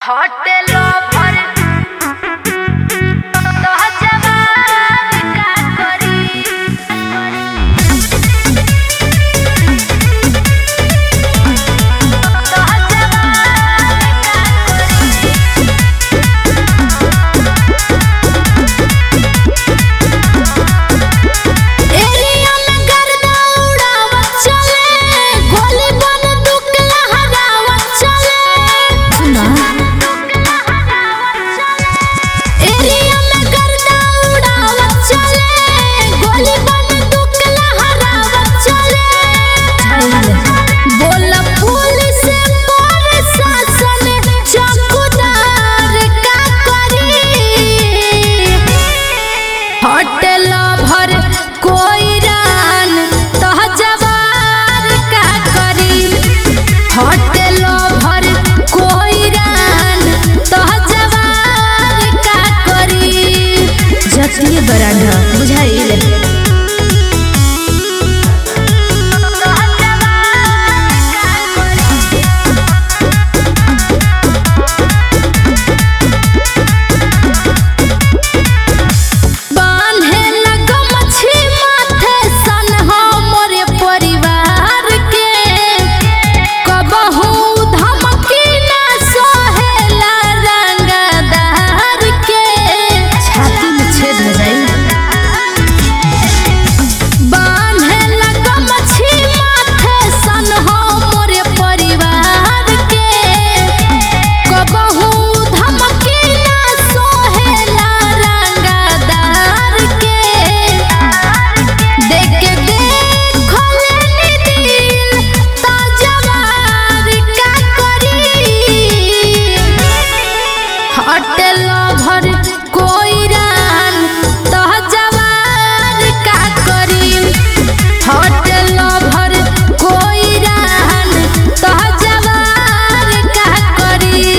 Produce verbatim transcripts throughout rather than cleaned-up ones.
hotel भर तोह जवार का करी तोह जवार का एरिया में गर्दा उड़ावत चले गोली बंदूक लहरावत चले सुना एरिया में गर्दा उड़ावत चले गोली बंदूक लहरावत चले बोला पुलिस प्रशासन चौकीदार का करी होटल भर कोई रान तोह जवार का करी होटल भर कोई रान तोह जवार का करी जतिये बरांडा बुझाइल तोह जवार का बांधे लगा मछली माथे सन हो मोरे परिवार के कबहू धमकी ना सोहेला रंगदार के छाती में छेद हो जाई बांधे लगा मछली माथे सन हो मोरे परिवार के कबहू धमकी ना सोहेला रंगदार के देख के देख लेनी दिल ता जवार का करी होटल भर कोई रान तोह जवार का करी होटल भर कोई रान तोह जवार का करी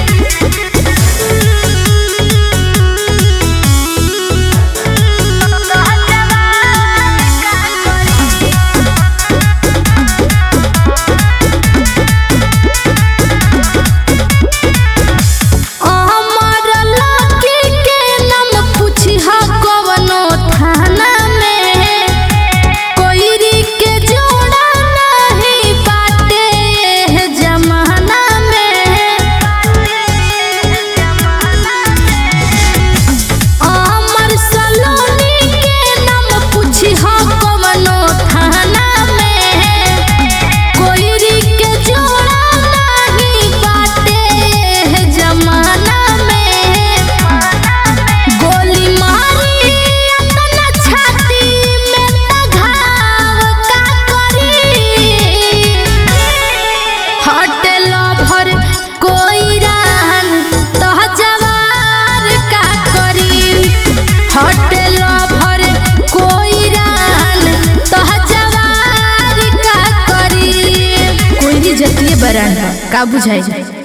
तोह जवार का करी अमर लकी के नाम पूछी हा कवनो थाना में कोईरी के जोड़ा नहीं बाटे एह जमाना में अमर सलोनी के नाम पूछी हा कवनो थाना में कोईरी के जोड़ा नहीं बाटे एह जमाना में गोली मारी अपना छाती में त घाव का करी होटल भर कोई रान तोह जवार का करी होटल भर कोई रान तोह जवार का करी कोई जतिये बरांडा का बुझाई